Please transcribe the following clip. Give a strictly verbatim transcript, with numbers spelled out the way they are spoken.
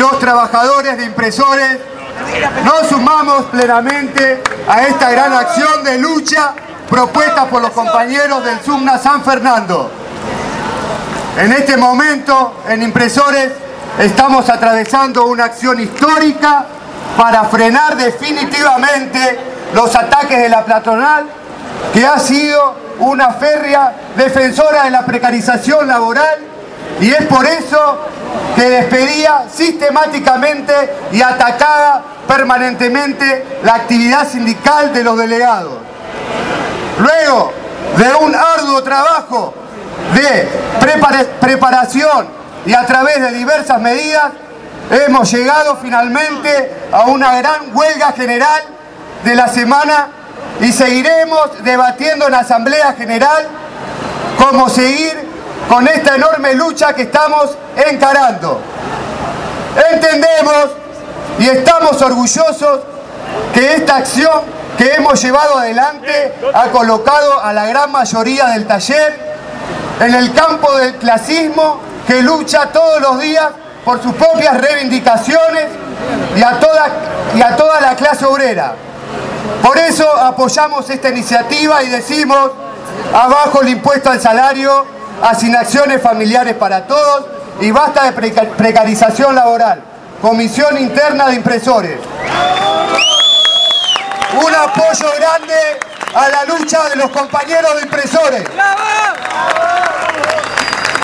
los trabajadores de impresores nos sumamos plenamente a esta gran acción de lucha propuesta por los compañeros del SUMNA San Fernando. En este momento, en Impresores, estamos atravesando una acción histórica para frenar definitivamente los ataques de la patronal, que ha sido una férrea defensora de la precarización laboral, y es por eso que despedía sistemáticamente y atacaba permanentemente la actividad sindical de los delegados. Luego de un arduo trabajo de prepara- preparación y a través de diversas medidas, hemos llegado finalmente a una gran huelga general de la semana y seguiremos debatiendo en la Asamblea General cómo seguir con esta enorme lucha que estamos encarando. Entendemos y estamos orgullosos que esta acción que hemos llevado adelante ha colocado a la gran mayoría del taller en el campo del clasismo, que lucha todos los días por sus propias reivindicaciones, y a toda, y a toda la clase obrera. Por eso apoyamos esta iniciativa y decimos: abajo el impuesto al salario, asignaciones familiares para todos y basta de preca- precarización laboral. Comisión Interna de Impresores. Un apoyo grande a la lucha de los compañeros de impresores.